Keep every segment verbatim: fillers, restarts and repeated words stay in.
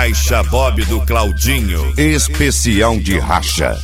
Caixa Bob do Claudinho, especial de racha.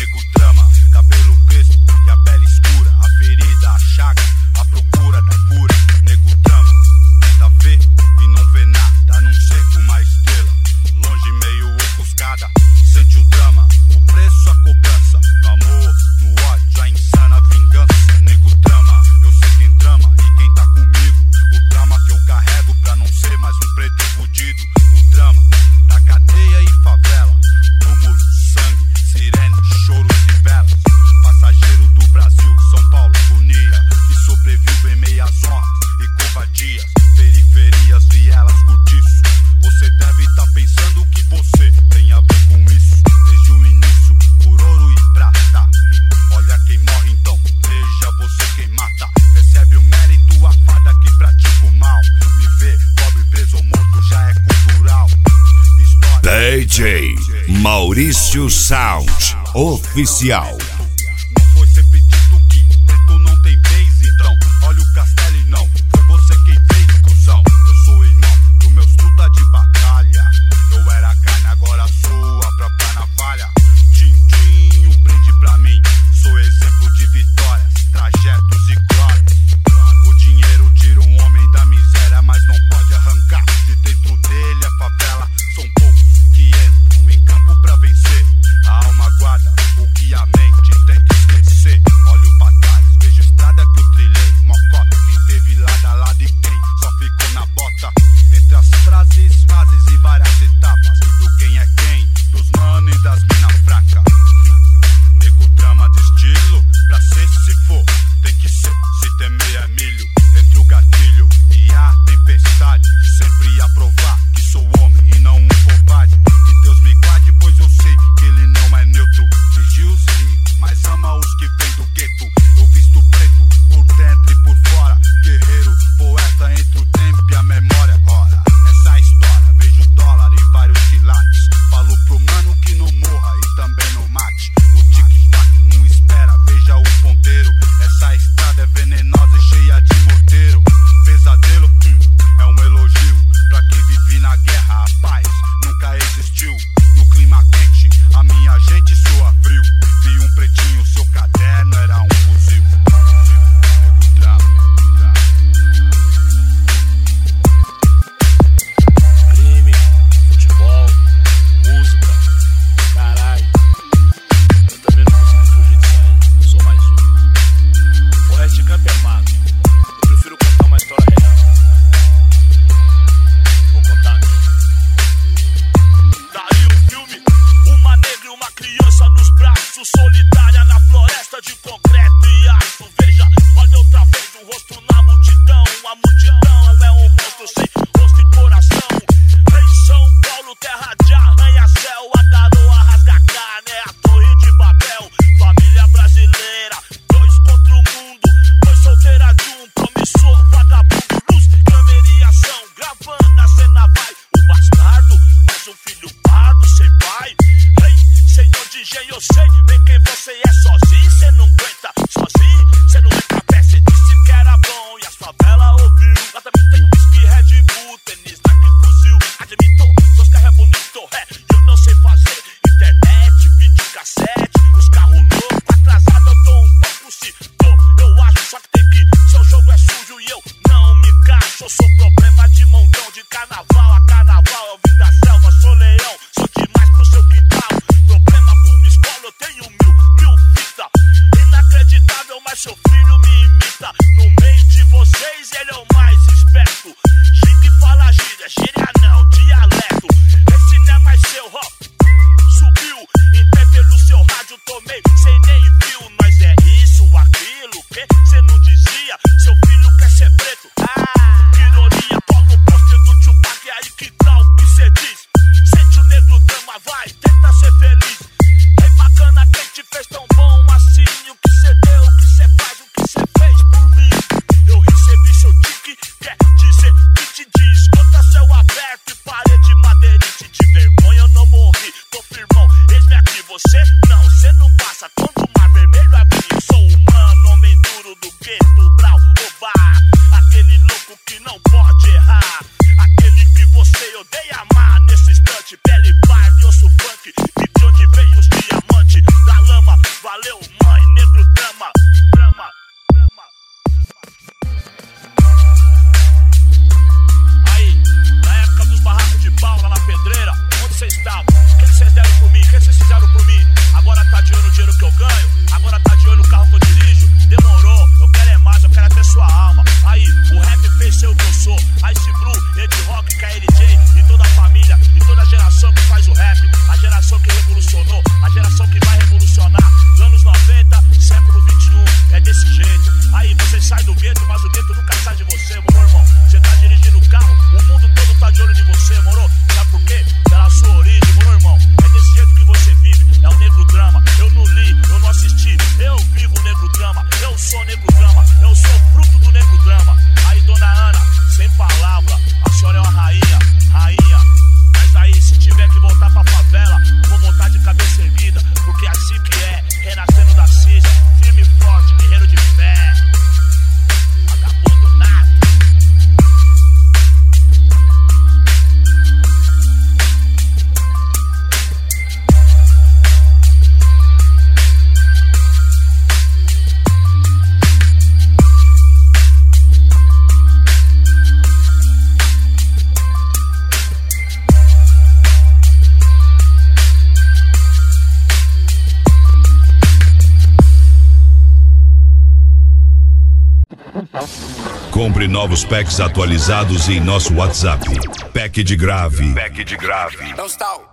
D J Maurício Sound Oficial. Não foi sempre dito que preto não tem vez, então olha o castelo e não foi você quem fez, cuzão. Eu sou irmão dos meus truta de batalha. Eu era carne, agora sou a própria navalha. Tintim, um brinde pra mim. Sou exemplo de vitórias, trajetos e glórias. O dinheiro tira um homem da miséria, mas não pode arrancar de dentro dele a favela. São poucos que entram em campo pra vencer. A alma guarda o que a mente tem que esquecer. Olho pra trás, vejo a estrada que eu trilhei. Mocota, quem teve lado a lado e quem só ficou na bota. Entre as frases, fases e várias etapas do quem é quem, dos mano e das mina fraca. Nego trama de estilo, pra ser se for, tem que ser, se temer é milho. Entre o gatilho e a tempestade, sempre a provar que sou homem e não um covarde. Que Deus me guarde, pois eu sei que ele não é neutro. Vigia os ricos, mas ama os que vêm do gueto. Eu visto preto, por dentro e por fora. Guerreiro, poeta entre o tempo e a memória. Ora, essa história, vejo dólar e vários quilates. Falo pro mano que não morra e também não mate. O tic-tac não espera, veja o ponteiro. Essa estrada é venenosa e cheia de morteiro. Pesadelo, hum, é um elogio pra quem vive na guerra. A paz nunca existiu. No clima quente, a minha gente soa frio. Vi um pretinho, seu caderno era um fuzil. Nego drama. Crime, futebol, música, caralho. Eu também não consigo fugir disso aí. Eu sou mais um. O resto de campo é mago. Eu prefiro contar uma história real. Vou contar mesmo. Daí o filme, uma negra e uma criança nos braços, solitária na floresta de concreto e aço. Veja, olha outra vez o rosto na multidão. A multidão é um monstro sem rosto e coração. Em São Paulo, terra de arranha-céu, a garoa rasga carne, é a torre de Babel. Família brasileira, dois contra o mundo, dois solteira de um promissor, vagabundo, luz, câmera e ação, gravando a cena vai. O bastardo, mais um filho pardo, sem pai. Ei, senhor D J, eu sei bem quem você é. Sozinho cê não aguenta, sozinho cê não entra a pé. Cê disse que era bom e as favelas ouviu. Lá também tem whisky, Red Bull, tênis, Nike, fuzil. Admito, seus carros é bonito, é, eu não sei fazer. Internet, videocassete, os carros loucos. Atrasado eu tô um pouco, se tô, eu acho. Só que tem que, seu jogo é sujo e eu não me encaixo. Eu sou problema de montão, de carnaval a carnaval. Eu vim da selva, sou leão, sou demais pro seu quintal. Problema com minha escola, eu tenho mil, mil fita. Inacreditável, mas seu filho me imita. No meio de vocês, ele é o mais esperto. Chique fala gíria, gíria não, dialeto. Esse não é mais seu, ó. Subiu, entrei pelo seu rádio, tomei, cê nem viu. Nós é isso, aquilo, que cê não dizia. Seu filho quer ser preto. Ah, que ironia, cola o pôster do Tupac, é aí que tal o que cê diz? Sente o negro drama, vai, tenta ser feliz. É bacana quem te fez tão bom assim. O que cê deu, o que cê faz, o que cê fez por mim. Eu recebi seu tique, quer dizer que te diz. Conta céu aberto e parede madeirite. De vergonha eu não morri, tô firmão, eis-me aqui. Você não, cê não passa, quando o mar vermelho abrir. Eu sou humano, homem duro do Compre novos packs atualizados em nosso WhatsApp. Pack de grave. Pack de grave. Don't stop.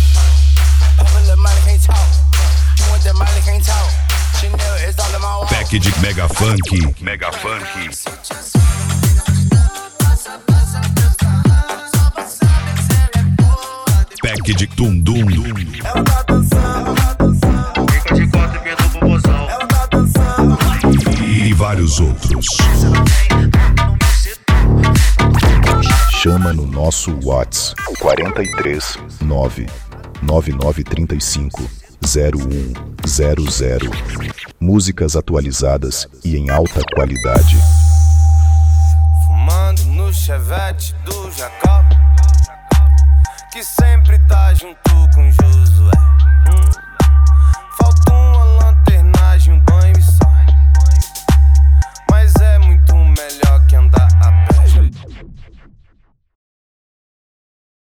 Pack de mega funk. Mega funk. Pack de tum-dum. Ela tá dançando, ela tá dançando. Fica de quatro e perdeu pro bozão. Ela tá dançando. E vários outros. Chama no nosso WhatsApp quatro três nove nove nove três cinco zero um zero zero. Músicas atualizadas e em alta qualidade. Fumando no chevette do Jacó, que sempre tá junto com Josué.